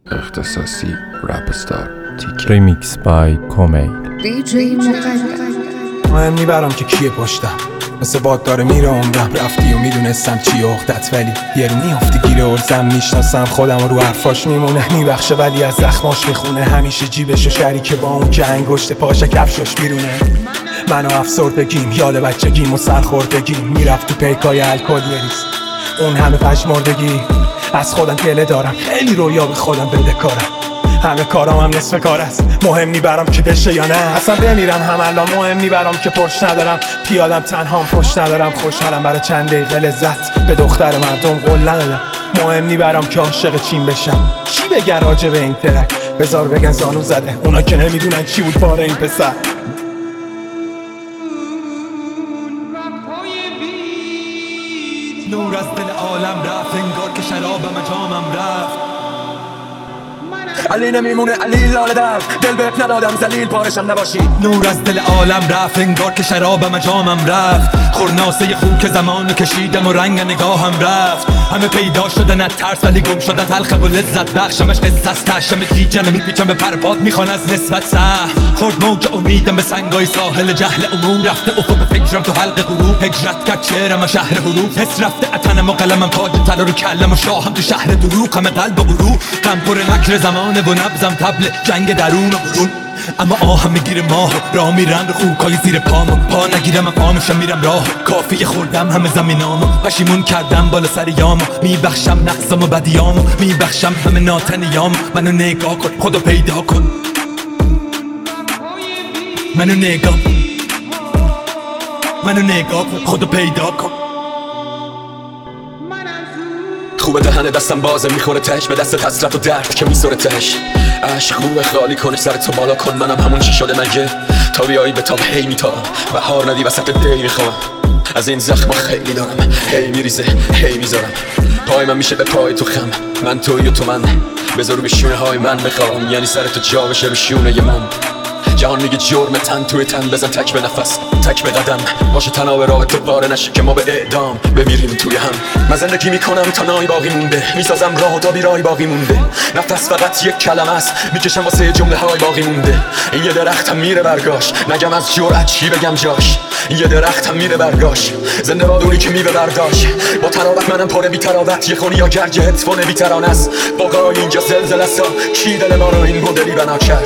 اختصاصی رپ استار تیکه ریمیکس بای کومیل. مهم میبرم که کیه پشتم، مثل باد داره میره عمرم. رفتی و میدونستم چی اخدت، ولی یه رو میافتی گیره ارزم. میشناسم خودم رو حرفاش میمونه، میبخشه ولی از زخماش میخونه. همیشه جیبشو شریکه با اون که انگشت پاش کفشش بیرونه. منو افسردگیم، یاد بچگیم و سرخوردگیم میرفت تو پیکای الکل بریز. اون همه پشمردگی از خودم گله دارم، خیلی رویا به خودم بدهکارم. همه کارام هم نصف کار است، مهم نیبرم که بشه یا نه. اصلا بمیرم هم الان مهم نیبرم که پشت ندارم. پیادم تنهام پشت ندارم، خوشحالم برای چند دقیقه لذت. به دختر مردم قول ندادم، مهم نیبرم که عاشق چین بشم. چی بگن راجع به این ترک؟ بذار بگن زانو زده، اونا که نمیدونن چی بود باره این پسر. نور از دل عالم رفت، انگار که شرابم جامم رفت. علی نمیمونه علی لاله در دل بهت ندادم ذلیل پارشم نباشی. نور از دل عالم رفت، انگار که شرابم جامم رفت. خورناسه خون که زمان کشیدم و رنگ نگاهم رفت. همه پیدا شدن از ترس ولی گم شدن تلخ و لذت بخشمش قصص تشم دیجن میپیچم به پرباد میخوان از نسبت سه. خورد موج امیدم به سنگای ساحل جهل عموم رفته افق فکرم تو حلق غروب. هجرت کرد چهرم شهر حروف، حس رفته اتنم و قلمم تاج طلا رو کلم و شاهم تو شهر دروغ. همه قلب و غرور غم پر مکر زمانه و نبزم تبل جنگ درون و برون. اما آهم میگیره ماه راه میرم رو خوکای زیر پامو. پا نگیرم پامشم میرم راه کافی خوردم همه زمینامو. پشیمون کردم بالا سر یامو، میبخشم نقصم و بدیامو. میبخشم همه ناتنیامو. منو نگاه کن خودو پیدا کن، منو نگاه کن خودو پیدا کن. خوبه دهنه دستم بازه میخوره تش به دست حسرت و درد که میسوره تش. عشق خوبه خالی کنش سر تو بالا کن، منم همون چی شده مگه تا بیایی به تاب هی میتابم. بهار ندی وسط دی میخوام، از این زخم خیلی دارم. هی میریزه هی میذارم، پای من میشه به پای تو خم. من توی و تو من، بذار رو به شونه های من بخوام. یعنی سر تو جا بشه رو شونه من. جهان میگه جرم تن توی تن، بزن تک به نفس تک به قدم. باشه تناب راه تو پاره نشه که ما به اعدام بمیریم توی هم. من زندگی میکنم تا نای باقی مونده، میسازم راه تا بیرای باقی مونده. نفس فقط یک کلمه است، میکشم واسه جمله های باقی مونده. این یه درختم میره برگاش، نگم از جرأت چی بگم جاش. این یه درختم میره برگاش، زنده باد اونی که میوه برداشت. با تراوت منم پر بی تراوت، یه خونی یا گرج هدفون بی ترانه است. باقای اینجا زلزله است، کی دل ما رو این مدلی بنا کرد؟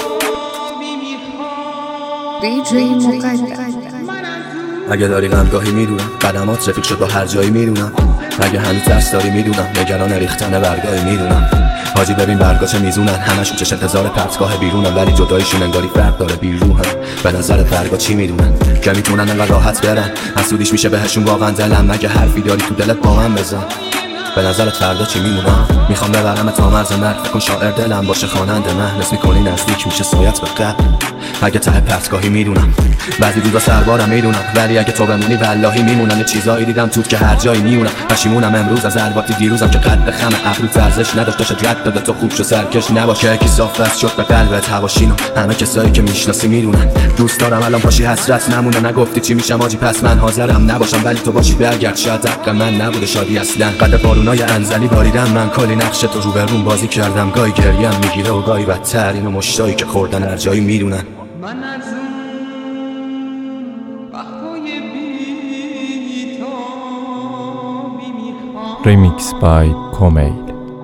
اگه داری غمگاهی میدونم، قدمات رفیق شد با هر جایی میدونم. اگه هنوز ترس داری میدونم، نگران ریختن برگاهی میدونم. حاجی ببین برگا چه میزونن، همشون چش انتظار پرتگاه بیرونن. ولی جدایشون انگاری فرق داره بیروحن. به نظرت برگا چی میدونن که میتونن انقدر راحت برن؟ حسودیش میشه بهشون واقعا دلم. اگه حرفی داری تو دلت با من بزن. به نظرت فردا چی میمونم؟ میخوام ببرم تا مرز مرگ، کن شاعر دلم باشه خواننده من. نس میکنی نزدیک میشه سایت به قبل. اگه ته پرتگاهی میدونم، بعضی روزا سربارم میدونم. ولی اگه تو بمونی والهی میمونم. یه چیزایی دیدم توت که هر جایی میونم. پشیمونم امروز از الواتی دیروزم که قد خم ابرو ارزش نداشت. داشت رد داده تو خوب شو سرکش نباشه. کی صاف بس شد به قلبت هواشینو، همه کسایی که میشناسی میدونن. دوست دارم الان پاشی حسرت نمونه. نگفتی چی میشم آجی پس من حاضرم نباشم. ولی تو باشی برگرد، شاید حق من نبوده شادی اصلا. قد بارونای انزلی باریدم من، کلی نقش تو رو به روم بازی کردم. گاهی گریم میگیره و گاهی بدتر. اینو مشتایی که خوردن هر جایی میدونن. من از اون وقتای بی تابی میخوام. ریمیکس بای کومیل.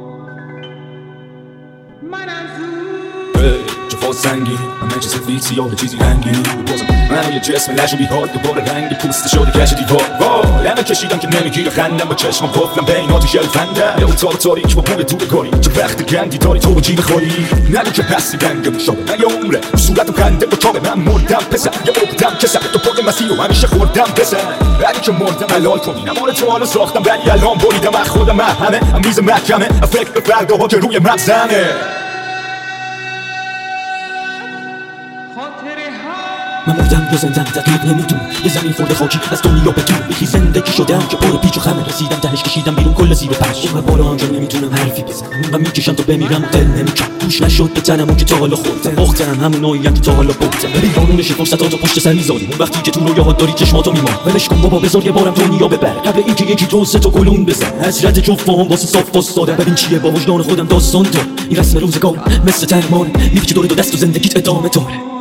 من از اون جفا سنگی همه چیز سفید سیاه چیزی رنگی بازم من یه جسم لش و بیهار دوباره رنگی پوست شده کش دیوار. وای همه کشیدم که نمیگیره خندم با چشمم قفلم بین آتیش الفندم. یه اتاق تاریک با بوی دور کاری چه وقت گندی داری تو با جی بخوری. نگو که هستی رنگم شده من یه عمره صورتم خنده با تابه. من مردم پسر یه عقدم کسر تو پاک مسیر و همیشه خوردم پسر. اگه که مردم حلال کنی نمار تو حالو ساختم ولی الان بریدم از خودم. همه میز محکمه فکر به فرداها که روی مغزمه. من مردم یا زندم دقیق نمیدونم، یه زمین خورده خاکی از دنیا بدون یکی زندگی شدم که پر پیچ و خمه، رسیدم تهش کشیدم بیرون کل زیر و پش، اون بالا آنجا نمیتونم حرفی بزنم و میکشم تا بمیرم دل نمیکنم، گوش نشد به تنم اون که تا حالا خوردم اختم همون نوعیم که تا حالا بودم، ولی قانونش فرصتاتو پشت سر میذاری، اون وقتی که تو رویاهات داری چشماتو میمال، ولش کن بابا بذار یه بارم دنیا ببر، قبل اینکه یکی دو سه تا گلون بزن، حسرت جفتم واسه صاف واسطادم، ببین چیه با وجدان خودم داستان دارم، این رسم روزگار مثل ترمانه، میگی که دور دو دست و زندگیت ادامه داره.